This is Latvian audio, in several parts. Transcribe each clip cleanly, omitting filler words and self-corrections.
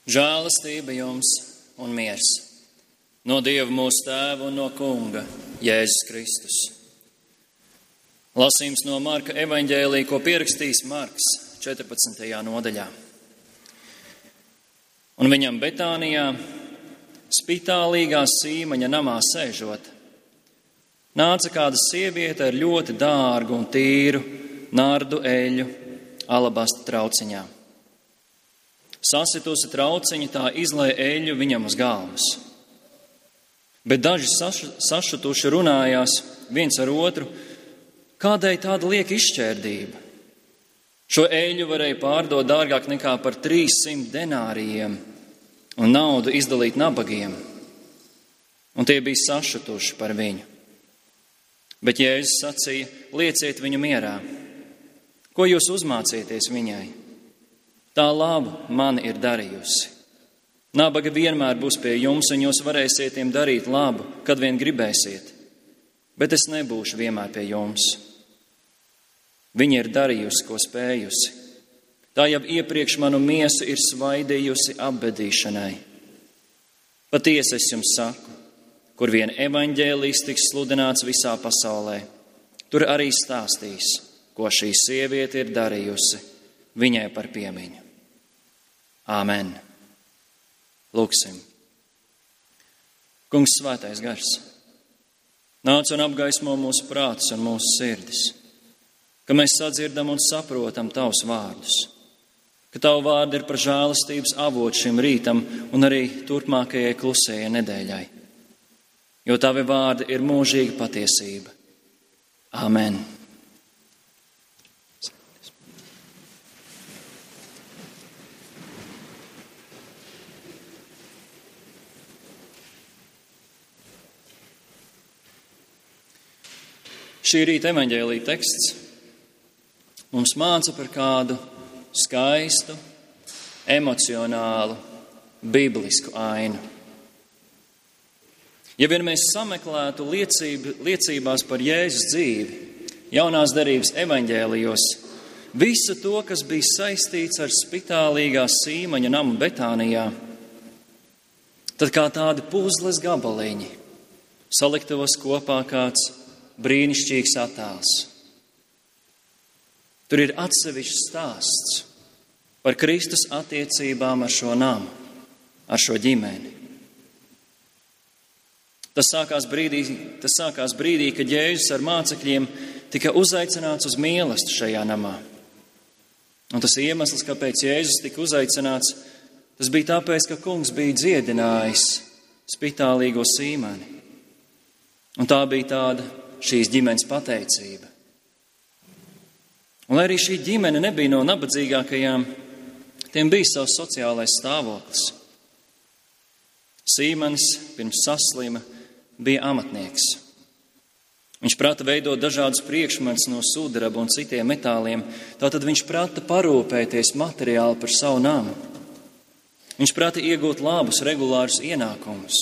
Žēlastība jums un miers no Dieva mūsu Tēva un no Kunga Jēzus Kristus. Lasījums no Marka evaņģēlija, ko pierakstījis Marks 14. nodaļā. Un viņam Betānijā, spitālīgā Sīmaņa namā sēžot, nāca kāda sieviete ar ļoti dārgu un tīru nardu eļļu alabasta trauciņā. Sasitusi trauciņa, tā izlēja eļļu viņam uz galvas. Bet daži sašutuši runājās viens ar otru, kādēļ tāda lieka izšķērdība. Šo eļļu varēja pārdot dārgāk nekā par 300 denārijiem un naudu izdalīt nabagiem. Un tie bija sašutuši par viņu. Bet Jēzus sacīja, lieciet viņu mierā. Ko jūs uzmācieties viņai? Tā labu man ir darījusi. Nabaga vienmēr būs pie jums, un jūs varēsiet tiem darīt labu, kad vien gribēsiet. Bet es nebūšu vienmēr pie jums. Viņa ir darījusi, ko spējusi. Tā jau iepriekš manu miesu ir svaidījusi apbedīšanai. Patiesi es jums saku, kur vien evaņģēlijs tiks sludināts visā pasaulē, tur arī stāstīs, ko šī sieviete ir darījusi viņai par piemiņu. Āmen. Lūksim. Kungs, svētais gars, nāc un apgaismo mūsu prātus un mūsu sirdis, ka mēs sadzirdam un saprotam tavus vārdus, ka tavu vārdu ir par žēlastības avotu šim rītam un arī turpmākajai klusējai nedēļai, jo tavi vārdi ir mūžīga patiesība. Āmen. Šī rīta evaņģēlija teksts mums māca par kādu skaistu, emocionālu, bīblisku ainu. Ja vien mēs sameklētu liecībās par Jēzus dzīvi, jaunās derības evaņģēlijos, visu to, kas bija saistīts ar spitālīgā Sīmaņa namu Betānijā, tad kā tādi puzles gabaliņi saliktos kopā kāds brīnišķīgs attēls. Tur ir atsevišķs stāsts par Kristus attiecībām ar šo namu, ar šo ģimeni. Tas sākās brīdī, kad Jēzus ar mācekļiem tika uzaicināts uz mīlestību šajā namā. Un tas iemesls, kāpēc Jēzus tika uzaicināts, tas bija tāpēc, ka kungs bija dziedinājis spitālīgo Sīmani. Un tā bija tāda šīs ģimenes pateicība. Un lai arī šī ģimene nebija no nabadzīgākajām, tiem bija savs sociālais stāvoklis. Sīmanis pirms saslima bija amatnieks. Viņš prata veidot dažādus priekšmetus no sudraba un citiem metāliem, tātad viņš prata parūpēties materiāli par savu namu. Viņš prata iegūt labus, regulārus ienākumus.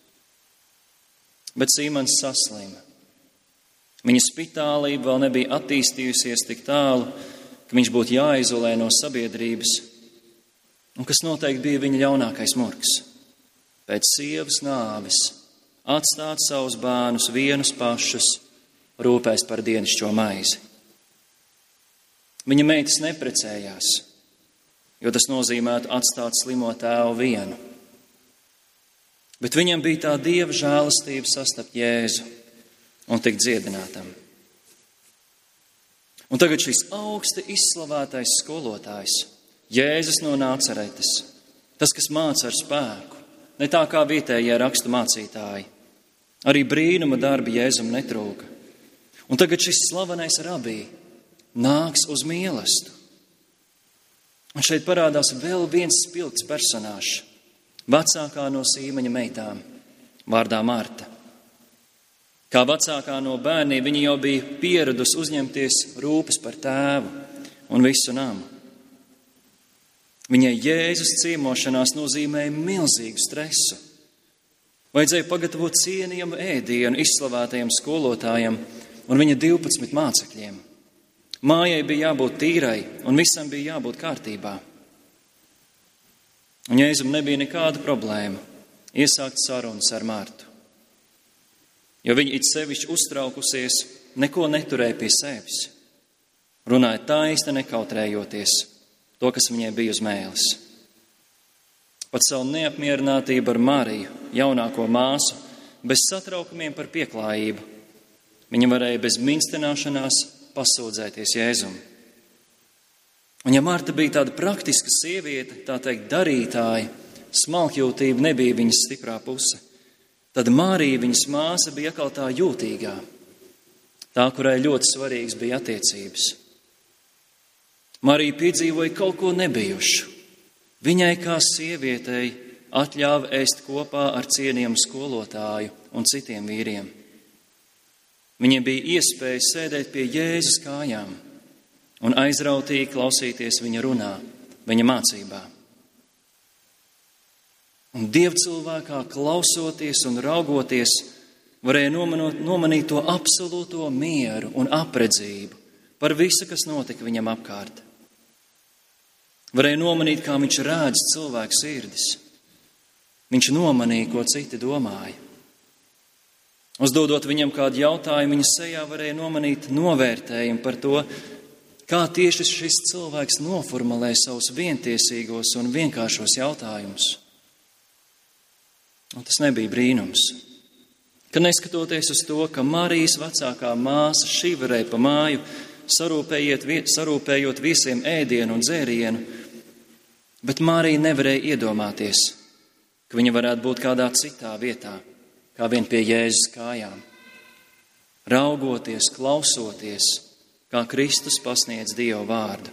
Bet Sīmanis saslima. Viņa spitālība vēl nebija attīstījusies tik tālu, ka viņš būtu jāizolē no sabiedrības, un kas noteikti bija viņa ļaunākais murgs. Pēc sievas nāves atstāt savus bērnus vienus pašus, rūpēs par dienascho maizi. Viņa meitas neprecējās, jo tas nozīmētu atstāt slimo tēvu vienu. Bet viņam bija tā Dieva žēlastība sastapt Jēzu un tikt dziedinātam. Un tagad šis augsti izslavētais skolotājs, Jēzus no Nācaretes, tas, kas māca ar spēku, ne tā kā vietējie rakstu mācītāji, arī brīnuma darbi Jēzum netrūka. Un tagad šis slavenais rabī nāks uz mīlestību. Un šeit parādās vēl viens spilgts personāžs, vecākā no Sīmaņa meitām, vārdā Marta. Kā vecākā no bērniem, viņa jau bija pieradusi uzņemties rūpes par tēvu un visu namu. Viņai Jēzus ciemošanās nozīmēja milzīgu stresu. Vajadzēja pagatavot cienījamu ēdienu izslavētajam skolotājam un viņa 12 mācekļiem. Mājai bija jābūt tīrai un visam bija jābūt kārtībā. Un Jēzum nebija nekāda problēma iesākt sarunas ar Martu, jo viņa it sevišķi uztraukusies, neko neturēja pie sevis, runāja taisni nekautrējoties to, kas viņai bija uz mēles. Pat savu neapmierinātību ar Mariju, jaunāko māsu, bez satraukumiem par pieklājību, viņa varēja bez minstināšanās pasūdzēties Jēzum. Un ja Marta bija tāda praktiska sieviete, tā teikt darītāja, smalkjūtība nebija viņas stiprā puse, tad Marija, viņas māsa, bija atkal tā jūtīgā, tā, kurai ļoti svarīgas bija attiecības. Marija piedzīvoja kaut ko nebijušu. Viņai kā sievietei atļāva ēst kopā ar cienījamu skolotāju un citiem vīriem. Viņai bija iespēja sēdēt pie Jēzus kājām un aizrautīgi klausīties viņa runā, viņa mācībā. Un dievcilvēkā klausoties un raugoties, varēja nomanīt to absolūto mieru un apredzību par visu, kas notika viņam apkārt. Varēja nomanīt, kā viņš rādz cilvēku sirdis. Viņš nomanīja, ko citi domāja. Uzdodot viņam kādu jautājumu, viņa sejā varēja nomanīt novērtējumu par to, kā tieši šis cilvēks noformulē savus vientiesīgos un vienkāršos jautājumus. Un tas nebija brīnums, ka neskatoties uz to, ka Marijas vecākā māsa šiverēja pa māju, sarūpējot visiem ēdienu un dzērienu, bet Marija nevarēja iedomāties, ka viņa varētu būt kādā citā vietā, kā vien pie Jēzus kājām, raugoties, klausoties, kā Kristus pasniedz Dieva vārdu.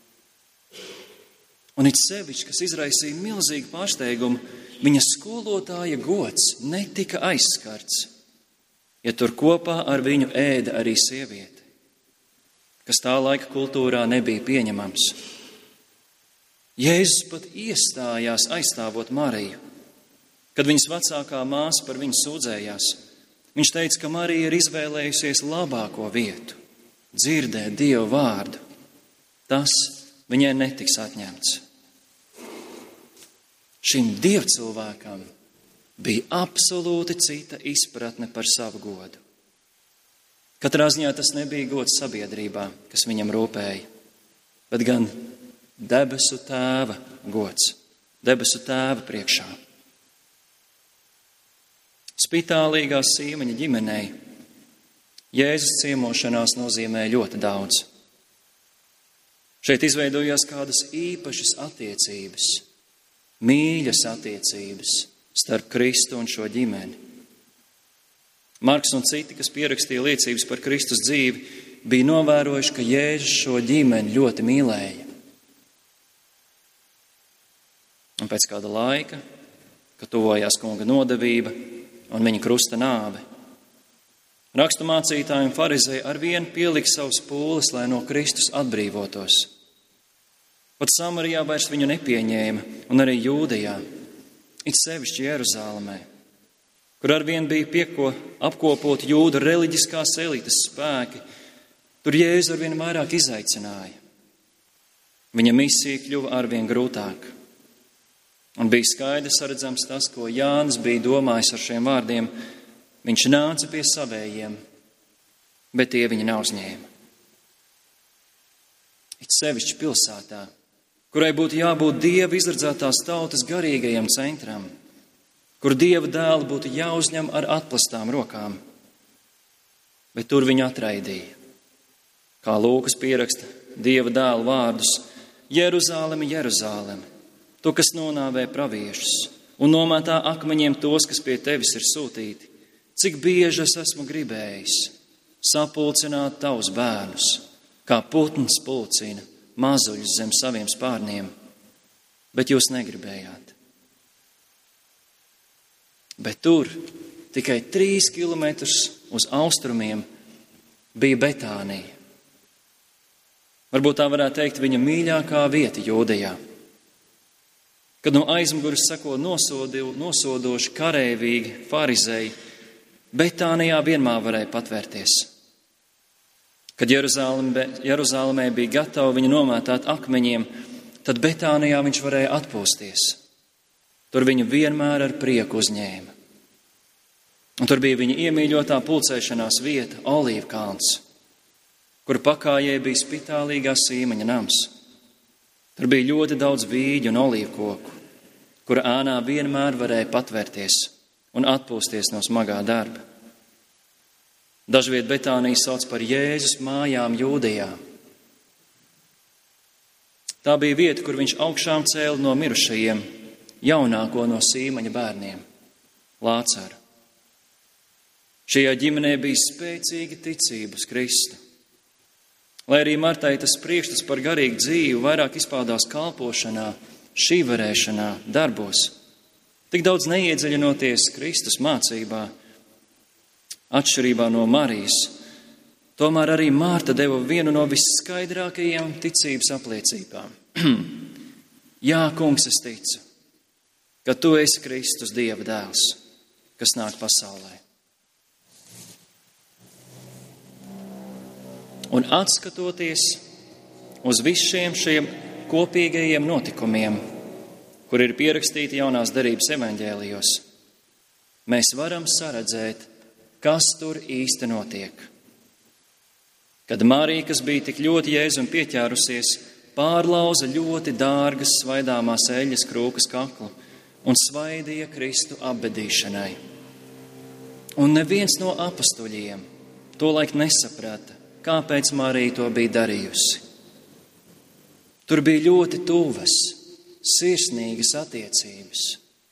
Un it sevišķi, kas izraisīja milzīgu pārsteigumu, viņa skolotāja gods netika aizskarts, ja tur kopā ar viņu ēda arī sieviete, kas tā laika kultūrā nebija pieņemams. Jēzus pat iestājās aizstāvot Mariju, kad viņas vecākā māsa par viņu sūdzējās. Viņš teica, ka Marija ir izvēlējusies labāko vietu, dzirdēt Dieva vārdu. Tas viņai netiks atņemts. Šim dievcilvēkam bija absolūti cita izpratne par savu godu. Katrā ziņā tas nebija gods sabiedrībā, kas viņam rūpēja, bet gan debesu tēva gods, debesu tēva priekšā. Spitālīgā Sīmeņa ģimenei Jēzus ciemošanās nozīmē ļoti daudz. Šeit izveidojās kādas īpašas attiecības, mīļas attiecības starp Kristu un šo ģimeni. Marks un citi, kas pierakstīja liecības par Kristus dzīvi, bija novērojuši, ka Jēzus šo ģimeni ļoti mīlēja. Un pēc kāda laika, kad tuvojās kunga nodevība un viņa krusta nāve, rakstu mācītāji un farizēji arvien pielika savus pūles, lai no Kristus atbrīvotos. Pat Samarijā vairs viņu nepieņēma, un arī Jūdejā, it sevišķi Jeruzālēmē, kur arvien bija apkopot jūdu reliģiskās elites spēki, tur Jēzu arvien vairāk izaicināja. Viņa misija kļuva arvien grūtāk. Un bija skaidrs redzams tas, ko Jānis bija domājis ar šiem vārdiem. Viņš nāca pie savējiem, bet tie viņa neuzņēma. It sevišķi pilsētā, kurai būtu jābūt Dieva izredzētās tautas garīgajam centram, kur Dieva dēli būtu jāuzņem ar atplastām rokām. Bet tur viņu atraidīja. Kā Lūkas pieraksta Dieva dēlu vārdus: Jeruzāleme, Jeruzāleme, tu, kas nonāvē praviešus un nomētā akmeņiem tos, kas pie tevis ir sūtīti, cik bieži es esmu gribējis sapulcināt tavus bērnus, kā putns pulcina mazuļus zem saviem spārniem, bet jūs negribējāt. Bet tur, tikai 3 kilometrus uz austrumiem, bija Betānija. Varbūt tā varētu teikt viņa mīļākā vieta Jūdejā. Kad no aizmugures seko nosodoši, kareivīgi farizēji, Betānijā vienmēr varēja patvērties. Kad Jeruzālēmē bija gatava viņu nomētāt akmeņiem, tad Betānijā viņš varēja atpūsties, tur viņu vienmēr ar prieku uzņēma. Un tur bija viņa iemīļotā pulcēšanās vieta, Olīvkalns, kur pakājē bija spitālīgā Sīmaņa nams. Tur bija ļoti daudz vīģu un olīvkoku, kura ēnā vienmēr varēja patvērties un atpūsties no smagā darba. Dažviet Betāniju sauc par Jēzus mājām Jūdejā. Tā bija vieta, kur viņš augšām cēla no mirušajiem jaunāko no Sīmaņa bērniem, Lācaru. Šajā ģimenē bija spēcīga ticība uz Kristu. Lai arī Martai tas priekšstats par garīgu dzīvi vairāk izpaudās kalpošanā, šīvarēšanā, darbos, tik daudz neiedziļinoties Kristus mācībā, atšķirībā no Marijas, tomēr arī Marta deva vienu no visskaidrākajām ticības apliecībām. Jā, kungs, es ticu, ka tu esi Kristus Dieva dēls, kas nāk pasaulē. Un atskatoties uz visiem šiem kopīgajiem notikumiem, kur ir pierakstīti jaunās derības evaņģēlijos, mēs varam saredzēt, kas tur īsti notiek. Kad Marija, kas bija tik ļoti Jēzum pieķērusies, pārlauza ļoti dārgas svaidāmās eļļas krūkas kaklu un svaidīja Kristu apbedīšanai. Un neviens no apastuļiem tolaik nesaprata, kāpēc Marija to bija darījusi. Tur bija ļoti tuvas, sirsnīgas attiecības.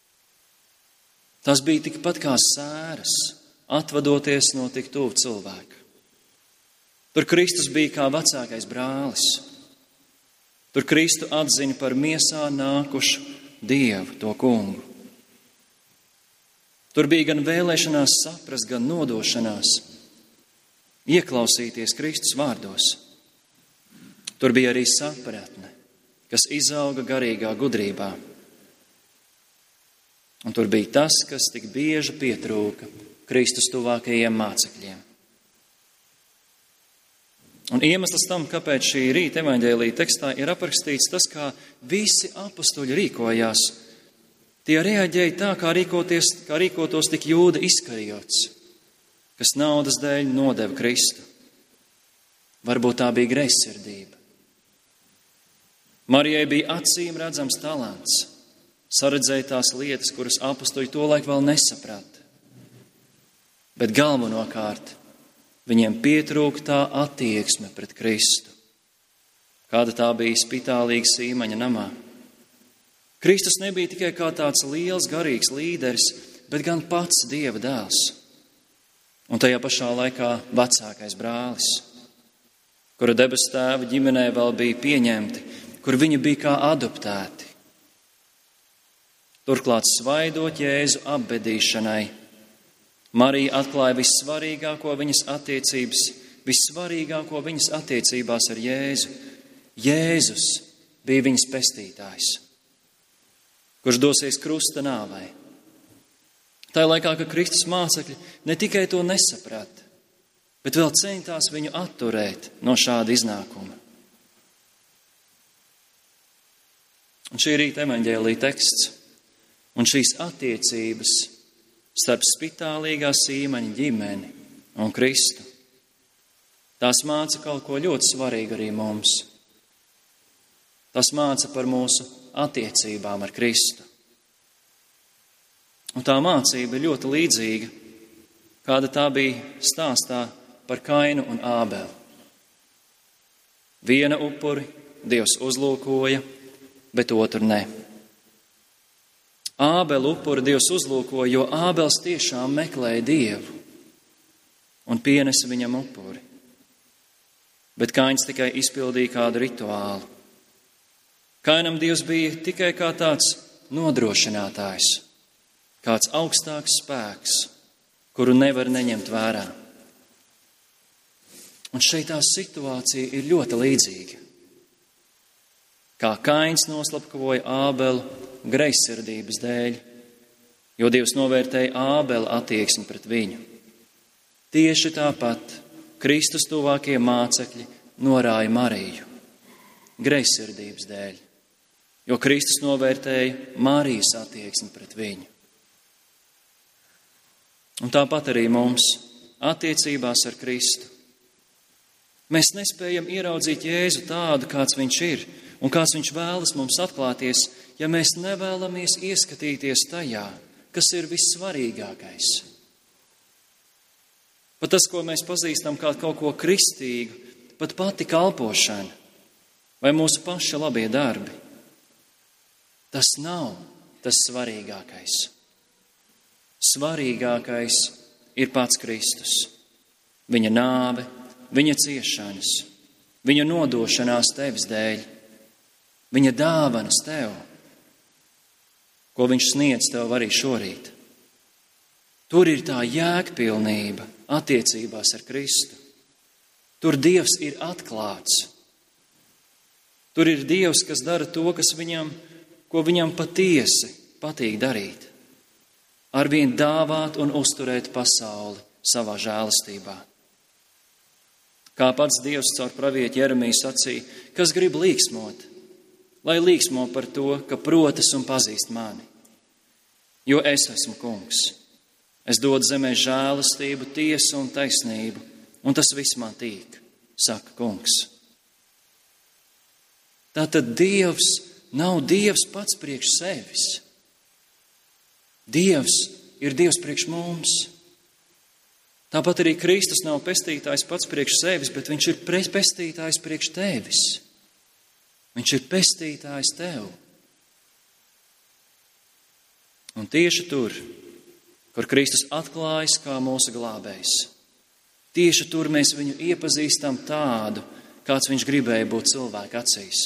Tas bija tikpat kā sēras, atvadoties no tik tuvu cilvēku. Tur Kristus bija kā vecākais brālis. Tur Kristu atzina par miesā nākušu Dievu, to kungu. Tur bija gan vēlēšanās saprast, gan nodošanās, ieklausīties Kristus vārdos. Tur bija arī sapratne, kas izauga garīgā gudrībā. Un tur bija tas, kas tik bieži pietrūka Kristus tuvākajiem mācekļiem. Un iemesls tam, kāpēc šī rīta evaņģēlija tekstā ir aprakstīts tas, kā visi apustuļi rīkojās, tie reaģēja tā, kā rīkotos tik Jūda Iskarijots, kas naudas dēļ nodeva Kristu. Varbūt tā bija greizsirdība. Marijai bija acīm redzams talants, saredzēt tās lietas, kuras apustuļi tolaik vēl nesaprata. Bet galvenokārt viņiem pietrūka tā attieksme pret Kristu, kāda tā bija spitālīga Sīmaņa namā. Kristus nebija tikai kā tāds liels garīgs līderis, bet gan pats Dieva dēls. Un tajā pašā laikā vecākais brālis, kura debes tēva ģimenē vēl bija pieņemti, kur viņi bija kā adoptēti. Turklāt svaidot Jēzu apbedīšanai, Marija atklāja vissvarīgāko viņas attiecībās ar Jēzu. Jēzus bija viņas pestītājs, kurš dosies krusta nāvei. Tā laikā, ka Kristus mācekļi ne tikai to nesaprata, bet vēl centās viņu atturēt no šāda iznākuma. Un šī rīta evaņģēlija teksts un šīs attiecības starp spitālīgā Sīmaņa ģimeni un Kristu, tās māca kaut ko ļoti svarīgu arī mums. Tas māca par mūsu attiecībām ar Kristu. Un tā mācība ir ļoti līdzīga, kāda tā bija stāstā par Kainu un Ābeli. Viena upuri Dievs uzlūkoja, bet otru ne. Ābeli upuri Dievs uzlūkoja, jo Ābels tiešām meklēja Dievu un pienesa viņam upuri. Bet Kains tikai izpildīja kādu rituālu. Kainam Dievs bija tikai kā tāds nodrošinātājs, kāds augstāks spēks, kuru nevar neņemt vērā. Un šeit tā situācija ir ļoti līdzīga. Kā Kains noslapkavoja Ābelu greizsirdības dēļ, jo Dievs novērtēja Ābela attieksmi pret viņu. Tieši tāpat Kristus tuvākie mācekļi norāja Mariju greizsirdības dēļ. jo Kristus novērtēja Marijas attieksmi pret viņu. Un tāpat arī mums attiecībās ar Kristu. Mēs nespējam ieraudzīt Jēzu tādu, kāds viņš ir un kāds viņš vēlas mums atklāties, ja mēs nevēlamies ieskatīties tajā, kas ir vissvarīgākais. Pat tas, ko mēs pazīstam kā kaut ko kristīgu, pat pati kalpošana vai mūsu paša labie darbi, tas nav tas svarīgākais. Svarīgākais ir pats Kristus, viņa nāve, viņa ciešanas, viņa nodošanās tevis dēļ, viņa dāvanas tev, ko viņš sniedz tev arī šorīt. Tur ir tā jēgpilnība attiecībās ar Kristu. Tur Dievs ir atklāts. Tur ir Dievs, kas dara to, ko viņam patiesi patīk darīt. Arvien dāvāt un uzturēt pasauli savā žēlastībā. Kā pats Dievs caur pravieti Jeremiju sacīja, kas grib līksmot, lai līksmo par to, ka protas un pazīst mani. Jo es esmu kungs. Es dodu zemē žēlastību, tiesu un taisnību, un tas viss man tīk, saka kungs. Tātad Dievs nav Dievs pats priekš sevis. Dievs ir Dievs priekš mums. Tāpat arī Kristus nav pestītājs pats priekš sevis, bet viņš ir pestītājs priekš tevis. Viņš ir pestītājs tev. Un tieši tur, kur Kristus atklājas kā mūsu glābējs, tieši tur mēs viņu iepazīstam tādu, kāds viņš gribēja būt cilvēku acīs.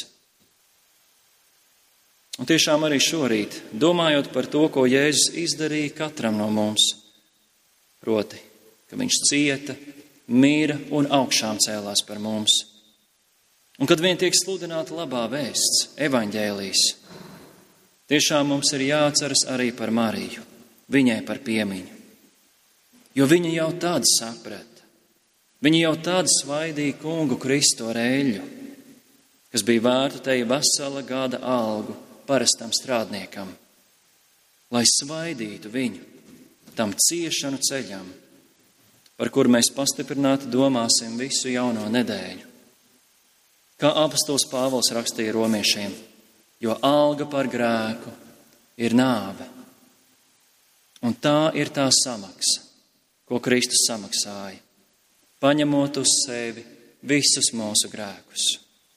Un tiešām arī šorīt, domājot par to, ko Jēzus izdarīja katram no mums, proti, ka viņš cieta, mira un augšām cēlās par mums. Un kad vien tiek sludināta labā vēsts, evaņģēlijs, tiešām mums ir jāatceras arī par Mariju, viņai par piemiņu. Jo viņa jau tad saprata, viņa jau tad svaidīja kungu Kristu ar eļļu, kas bija vērta tai vesela gada algu parastam strādniekam, lai svaidītu viņu tam ciešanu ceļam, par kur mēs pastiprināti domāsim visu jauno nedēļu. Kā apostols Pāvils rakstīja romiešiem, jo alga par grēku ir nāve. Un tā ir tā samaksa, ko Kristus samaksāja, paņemot uz sevi visus mūsu grēkus.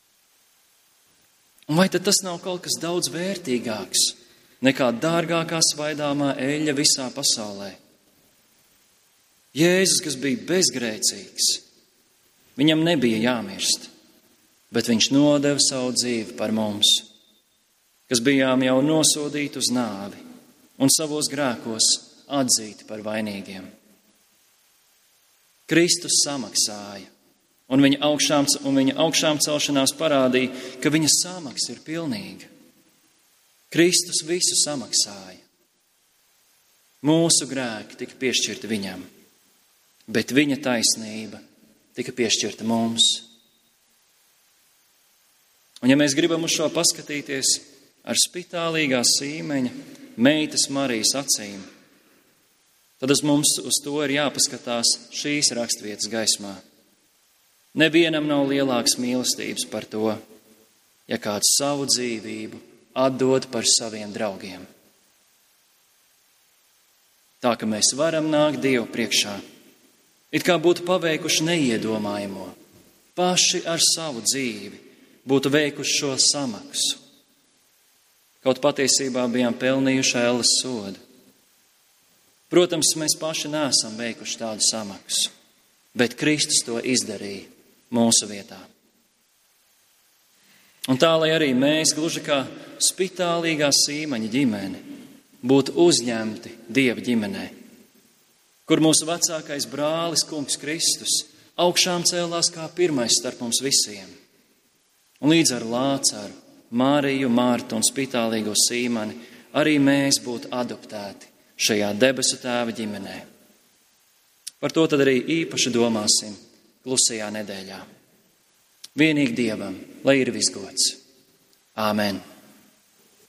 Un vai tad tas nav kaut kas daudz vērtīgāks nekā dārgākā svaidāmā eļļa visā pasaulē? Jēzus, kas bija bezgrēcīgs, viņam nebija jāmirst, bet viņš nodeva savu dzīvi par mums, kas bijām jau nosodīti uz nāvi un savos grēkos atzīti par vainīgiem. Kristus samaksāja, un viņa augšām celšanās parādīja, ka viņa samaksa ir pilnīga. Kristus visu samaksāja. Mūsu grēki tika piešķirti viņam, bet viņa taisnība tika piešķirta mums. Un ja mēs gribam uz šo paskatīties ar spitālīgā sīmeņa meitas Marijas acīm, tad mums uz to ir jāpaskatās šīs rakstvietas gaismā. Nevienam nav lielāks mīlestības par to, ja kāds savu dzīvību atdod par saviem draugiem. Tā, ka mēs varam nākt Dievu priekšā, it kā būtu paveikuši neiedomājamo, paši ar savu dzīvi būtu veikuši šo samaksu. Kaut patiesībā bijām pelnījuši ēles sodu. Protams, mēs paši neesam veikuši tādu samaksu, bet Kristus to izdarīja mūsu vietā. Un tā, lai arī mēs, gluži kā spitālīgā sīmaņa ģimene, būtu uzņemti Dieva ģimenē, kur mūsu vecākais brālis, kungs Kristus, augšām cēlās kā pirmais starp mums visiem. Un līdz ar Lācaru, Mariju, Martu un spitālīgo sīmani arī mēs būtu adoptēti šajā debesu Tēva ģimenē. Par to tad arī īpaši domāsim klusajā nedēļā. Vienīgi Dievam, lai ir viss gods. Āmen.